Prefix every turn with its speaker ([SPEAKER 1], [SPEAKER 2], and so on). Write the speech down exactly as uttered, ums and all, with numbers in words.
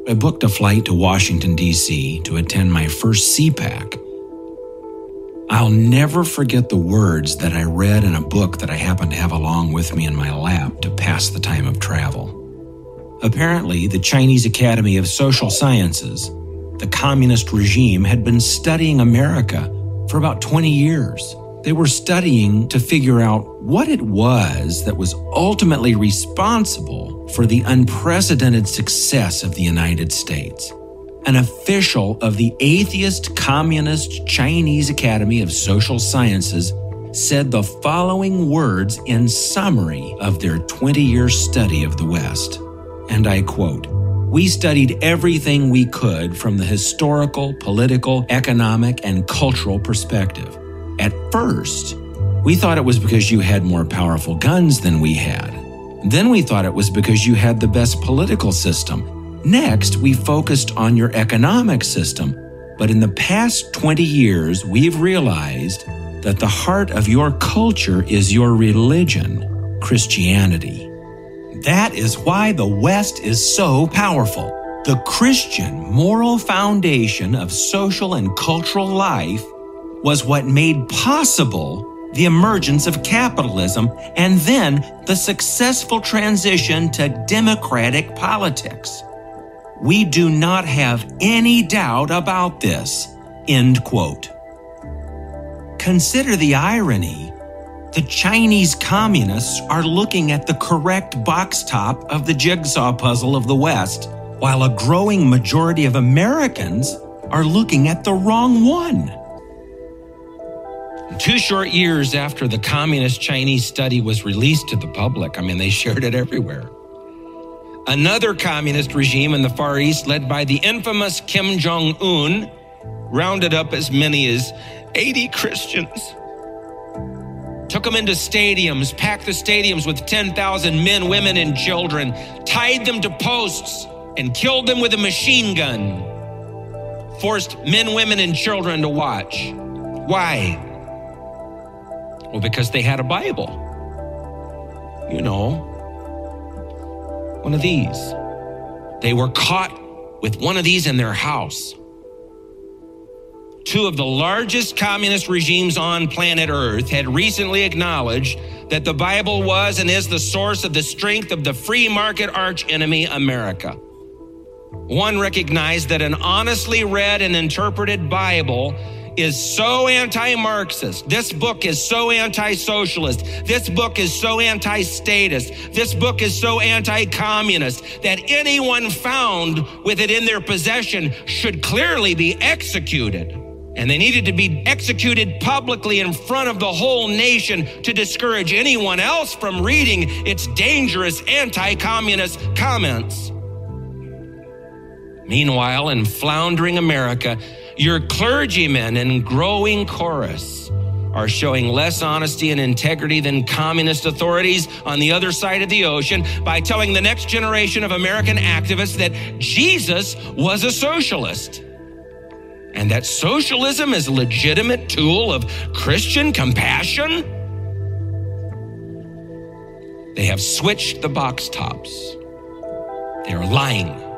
[SPEAKER 1] I booked a flight to Washington, D C to attend my first C PAC. I'll never forget the words that I read in a book that I happened to have along with me in my lap to pass the time of travel. Apparently, the Chinese Academy of Social Sciences, the communist regime, had been studying America for about twenty years. They were studying to figure out what it was that was ultimately responsible for the unprecedented success of the United States. An official of the atheist communist Chinese Academy of Social Sciences said the following words in summary of their twenty-year study of the West. And I quote, "We studied everything we could from the historical, political, economic, and cultural perspective. At first, we thought it was because you had more powerful guns than we had. Then we thought it was because you had the best political system. Next, we focused on your economic system. But in the past twenty years, we've realized that the heart of your culture is your religion, Christianity. That is why the West is so powerful. The Christian moral foundation of social and cultural life was what made possible the emergence of capitalism and then the successful transition to democratic politics. We do not have any doubt about this." End quote. Consider the irony. The Chinese communists are looking at the correct box top of the jigsaw puzzle of the West, while a growing majority of Americans are looking at the wrong one. Two short years after the communist Chinese study was released to the public, I mean, they shared it everywhere, another communist regime in the Far East, led by the infamous Kim Jong-un, rounded up as many as eighty Christians, took them into stadiums, packed the stadiums with ten thousand men, women, and children, tied them to posts, and killed them with a machine gun, forced men, women, and children to watch. Why? Well, because they had a Bible. You know, one of these. They were caught with one of these in their house. Two of the largest communist regimes on planet Earth had recently acknowledged that the Bible was and is the source of the strength of the free market archenemy, America. One recognized that an honestly read and interpreted Bible is so anti-Marxist. This book is so anti-socialist. This book is so anti-statist. This book is so anti-communist that anyone found with it in their possession should clearly be executed. And they needed to be executed publicly in front of the whole nation to discourage anyone else from reading its dangerous anti-communist comments. Meanwhile, in floundering America, your clergymen and growing chorus are showing less honesty and integrity than communist authorities on the other side of the ocean by telling the next generation of American activists that Jesus was a socialist and that socialism is a legitimate tool of Christian compassion. They have switched the box tops. They are lying.